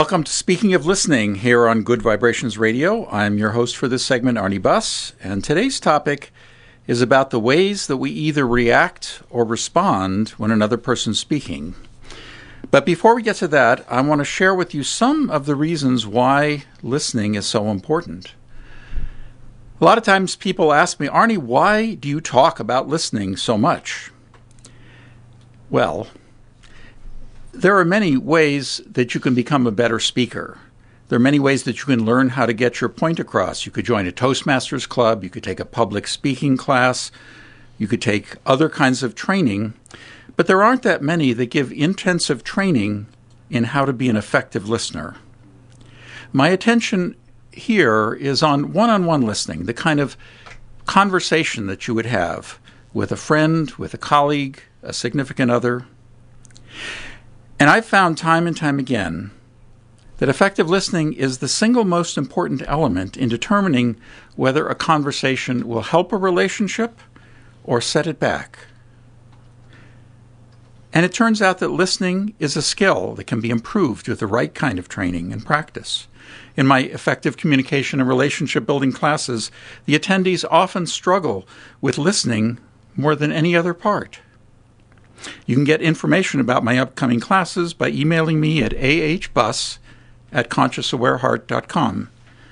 Welcome to Speaking of Listening here on Good Vibrations Radio. I'm your host for this segment, Arnie Buss, and today's topic is about the ways that we either react or respond when another person's speaking. But before we get to that, I want to share with you some of the reasons why listening is so important. A lot of times people ask me, Arnie, why do you talk about listening so much? Well, there are many ways that you can become a better speaker. There are many ways that you can learn how to get your point across. You could join a Toastmasters club, you could take a public speaking class, you could take other kinds of training, but there aren't that many that give intensive training in how to be an effective listener. My attention here is on one-on-one listening, the kind of conversation that you would have with a friend, with a colleague, a significant other. And I've found time and time again that effective listening is the single most important element in determining whether a conversation will help a relationship or set it back. And it turns out that listening is a skill that can be improved with the right kind of training and practice. In my effective communication and relationship building classes, the attendees often struggle with listening more than any other part. You can get information about my upcoming classes by emailing me at ahbus@consciousawareheart.com.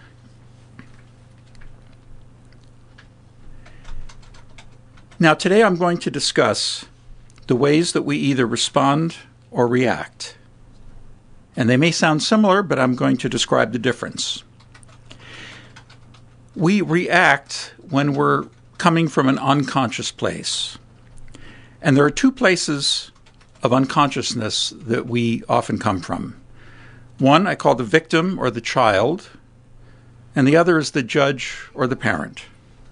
Now, today I'm going to discuss the ways that we either respond or react. And they may sound similar, but I'm going to describe the difference. We react when we're coming from an unconscious place. And there are two places of unconsciousness that we often come from. One I call the victim or the child, and the other is the judge or the parent.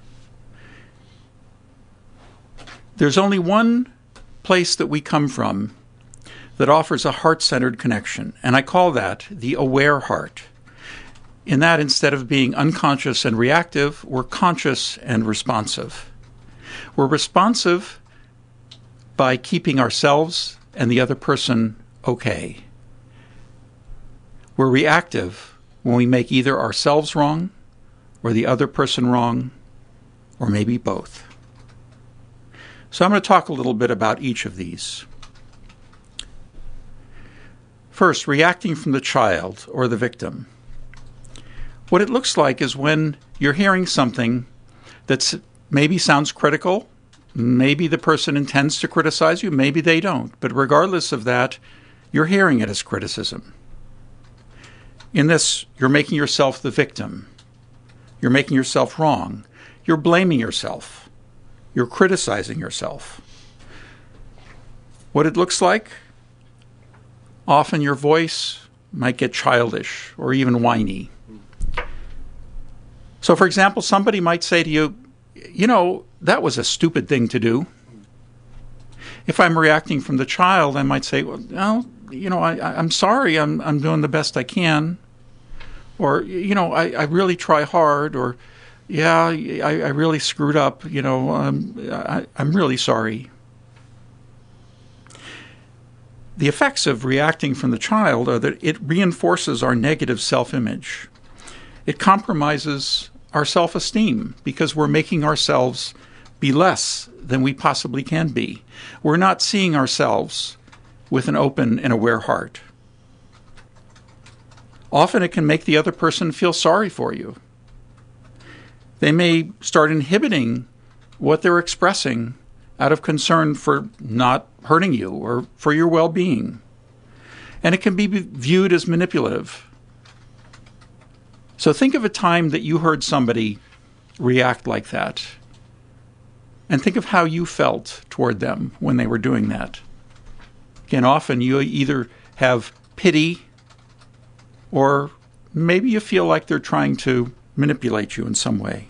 There's only one place that we come from that offers a heart-centered connection, and I call that the aware heart. In that, instead of being unconscious and reactive, we're conscious and responsive. We're responsive by keeping ourselves and the other person okay. We're reactive when we make either ourselves wrong or the other person wrong, or maybe both. So I'm going to talk a little bit about each of these. First, reacting from the child or the victim. What it looks like is when you're hearing something that maybe sounds critical. Maybe the person intends to criticize you, maybe they don't. But regardless of that, you're hearing it as criticism. In this, you're making yourself the victim. You're making yourself wrong. You're blaming yourself. You're criticizing yourself. What it looks like? Often your voice might get childish or even whiny. So, for example, somebody might say to you, that was a stupid thing to do. If I'm reacting from the child, I might say, I'm sorry, I'm doing the best I can. Or, I really try hard. Or, I really screwed up. I'm really sorry. The effects of reacting from the child are that it reinforces our negative self-image. It compromises our self-esteem because we're making ourselves be less than we possibly can be. We're not seeing ourselves with an open and aware heart. Often it can make the other person feel sorry for you. They may start inhibiting what they're expressing out of concern for not hurting you or for your well-being. And it can be viewed as manipulative. So think of a time that you heard somebody react like that. And think of how you felt toward them when they were doing that. Again, often you either have pity or maybe you feel like they're trying to manipulate you in some way.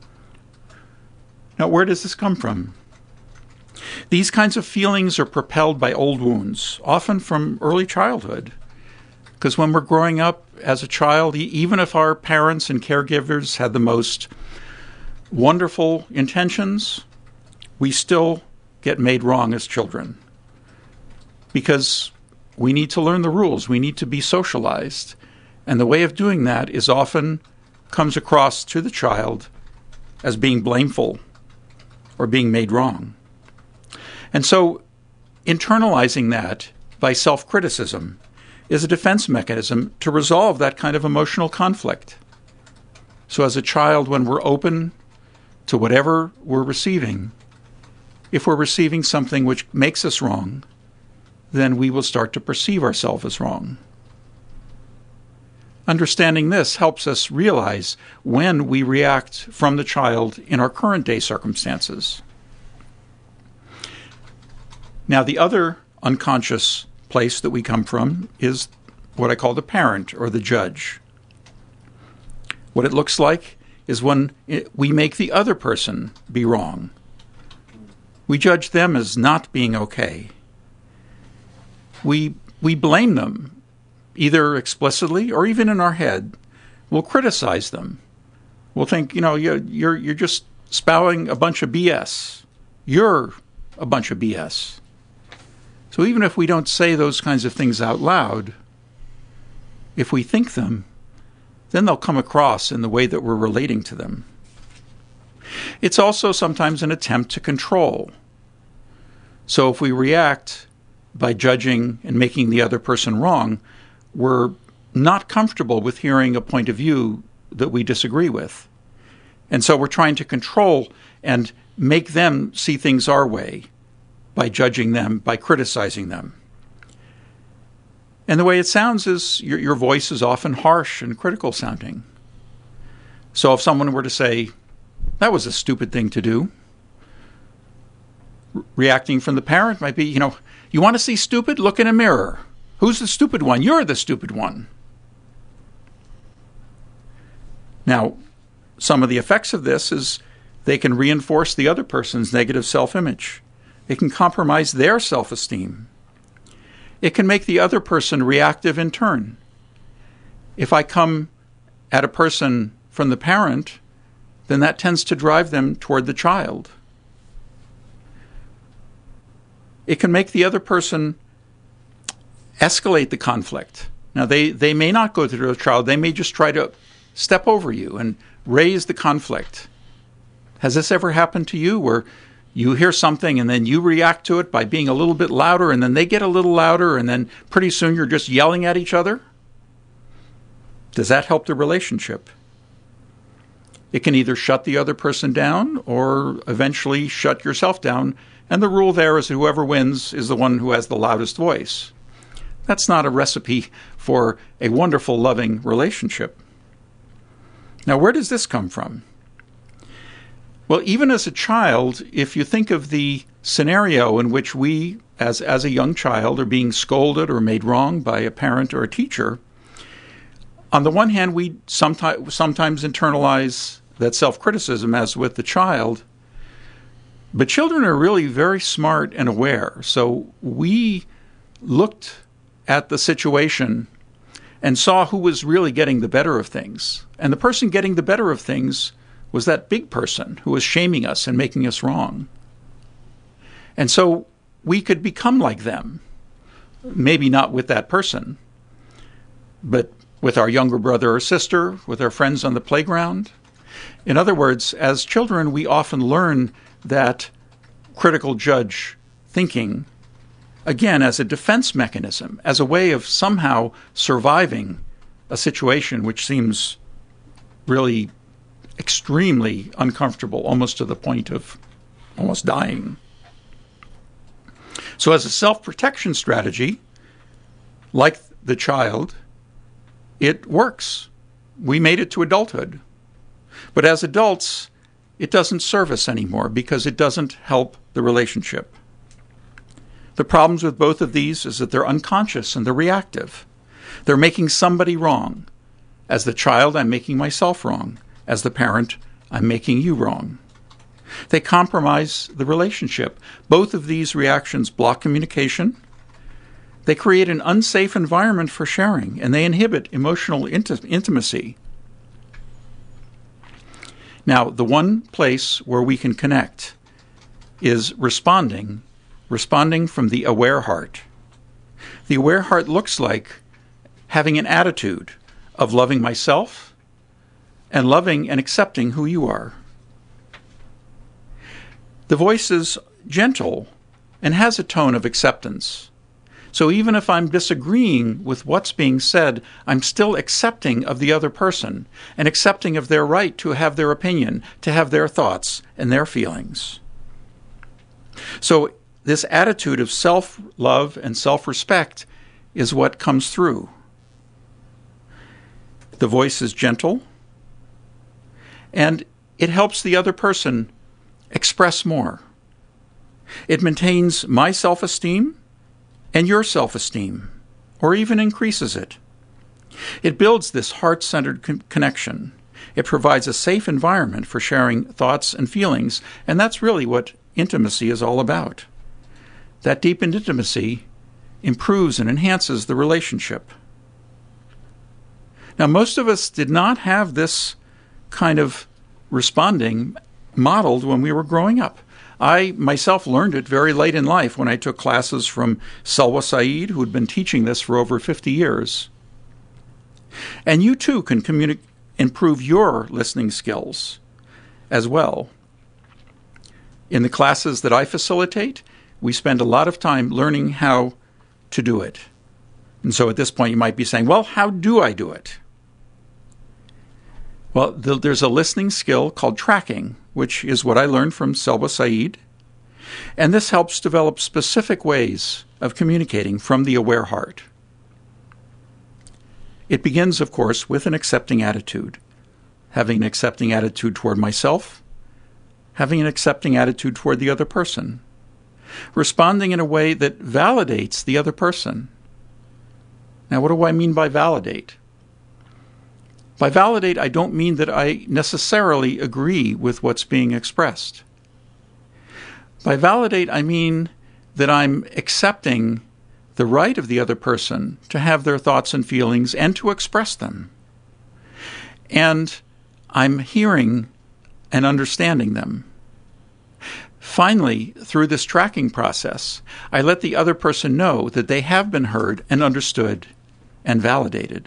Now, where does this come from? These kinds of feelings are propelled by old wounds, often from early childhood. Because when we're growing up as a child, even if our parents and caregivers had the most wonderful intentions, we still get made wrong as children. Because we need to learn the rules. We need to be socialized. And the way of doing that is often comes across to the child as being blameful or being made wrong. And so internalizing that by self-criticism is a defense mechanism to resolve that kind of emotional conflict. So as a child, when we're open to whatever we're receiving, if we're receiving something which makes us wrong, then we will start to perceive ourselves as wrong. Understanding this helps us realize when we react from the child in our current day circumstances. Now, the other unconscious place that we come from is what I call the parent or the judge. What it looks like is when we make the other person be wrong. We judge them as not being okay. We blame them, either explicitly or even in our head. We'll criticize them. We'll think, you're just spouting a bunch of BS. You're a bunch of BS. So even if we don't say those kinds of things out loud, if we think them, then they'll come across in the way that we're relating to them. It's also sometimes an attempt to control. So if we react by judging and making the other person wrong, we're not comfortable with hearing a point of view that we disagree with. And so we're trying to control and make them see things our way by judging them, by criticizing them. And the way it sounds is your voice is often harsh and critical sounding. So if someone were to say, that was a stupid thing to do, reacting from the parent might be, you want to see stupid? Look in a mirror. Who's the stupid one? You're the stupid one. Now, some of the effects of this is they can reinforce the other person's negative self-image. It can compromise their self-esteem. It can make the other person reactive in turn. If I come at a person from the parent, then that tends to drive them toward the child. It can make the other person escalate the conflict. Now, they may not go to the child. They may just try to step over you and raise the conflict. Has this ever happened to you where you hear something and then you react to it by being a little bit louder, and then they get a little louder, and then pretty soon you're just yelling at each other? Does that help the relationship? It can either shut the other person down or eventually shut yourself down, and the rule there is whoever wins is the one who has the loudest voice. That's not a recipe for a wonderful, loving relationship. Now, where does this come from? Well, even as a child, if you think of the scenario in which we, as a young child, are being scolded or made wrong by a parent or a teacher, on the one hand, we sometimes internalize that self-criticism, as with the child, but children are really very smart and aware. So we looked at the situation and saw who was really getting the better of things. And the person getting the better of things was that big person who was shaming us and making us wrong. And so we could become like them. Maybe not with that person, but with our younger brother or sister, with our friends on the playground. In other words, as children, we often learn that critical judge thinking, again, as a defense mechanism, as a way of somehow surviving a situation which seems really extremely uncomfortable, almost to the point of almost dying. So as a self-protection strategy, like the child, it works. We made it to adulthood. But as adults, it doesn't serve us anymore because it doesn't help the relationship. The problems with both of these is that they're unconscious and they're reactive. They're making somebody wrong. As the child, I'm making myself wrong. As the parent, I'm making you wrong. They compromise the relationship. Both of these reactions block communication. They create an unsafe environment for sharing, and they inhibit emotional intimacy. Now, the one place where we can connect is responding from the aware heart. The aware heart looks like having an attitude of loving myself and loving and accepting who you are. The voice is gentle and has a tone of acceptance. So even if I'm disagreeing with what's being said, I'm still accepting of the other person and accepting of their right to have their opinion, to have their thoughts and their feelings. So this attitude of self-love and self-respect is what comes through. The voice is gentle, and it helps the other person express more. It maintains my self-esteem and your self-esteem, or even increases it. It builds this heart-centered connection. It provides a safe environment for sharing thoughts and feelings, and that's really what intimacy is all about. That deepened intimacy improves and enhances the relationship. Now, most of us did not have this kind of responding modeled when we were growing up. I myself learned it very late in life when I took classes from Selwa Saeed, who had been teaching this for over 50 years. And you too can improve your listening skills as well. In the classes that I facilitate, we spend a lot of time learning how to do it. And so at this point you might be saying, well, how do I do it? Well, there's a listening skill called tracking, which is what I learned from Selwa Saeed. And this helps develop specific ways of communicating from the aware heart. It begins, of course, with an accepting attitude. Having an accepting attitude toward myself, having an accepting attitude toward the other person. Responding in a way that validates the other person. Now, what do I mean by validate? By validate, I don't mean that I necessarily agree with what's being expressed. By validate, I mean that I'm accepting the right of the other person to have their thoughts and feelings and to express them. And I'm hearing and understanding them. Finally, through this tracking process, I let the other person know that they have been heard and understood and validated.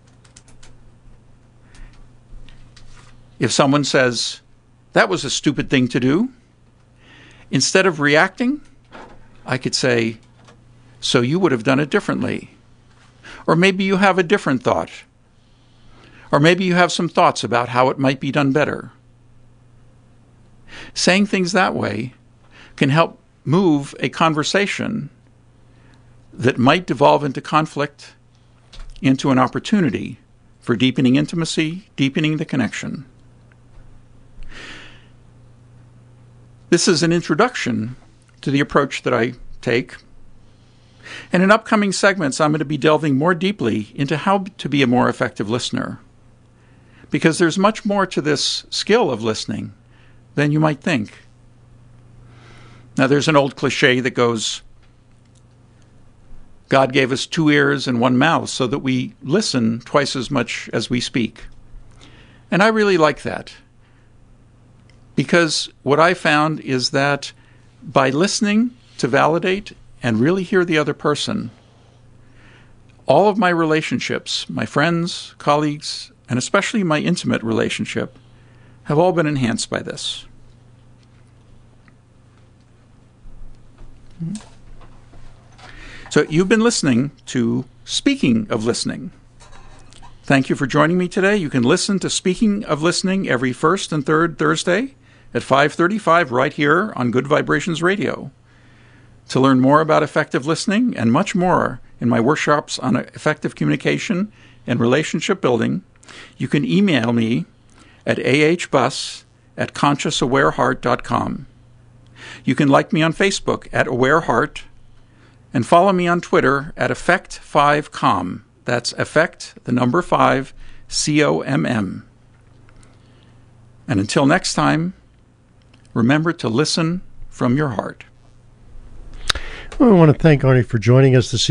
If someone says, that was a stupid thing to do, instead of reacting, I could say, so you would have done it differently. Or maybe you have a different thought. Or maybe you have some thoughts about how it might be done better. Saying things that way can help move a conversation that might devolve into conflict into an opportunity for deepening intimacy, deepening the connection. This is an introduction to the approach that I take. And in upcoming segments, I'm going to be delving more deeply into how to be a more effective listener. Because there's much more to this skill of listening than you might think. Now, there's an old cliche that goes, God gave us 2 ears and 1 mouth so that we listen twice as much as we speak. And I really like that. Because what I found is that by listening to validate and really hear the other person, all of my relationships, my friends, colleagues, and especially my intimate relationship, have all been enhanced by this. So you've been listening to Speaking of Listening. Thank you for joining me today. You can listen to Speaking of Listening every first and third Thursday at 5:35 right here on Good Vibrations Radio. To learn more about effective listening and much more in my workshops on effective communication and relationship building, you can email me at ahbus@consciousawareheart.com. You can like me on Facebook at AwareHeart and follow me on Twitter at Effect5Com. That's Effect, the number 5, COMM. And until next time, remember to listen from your heart. Well, I want to thank Arnie for joining us this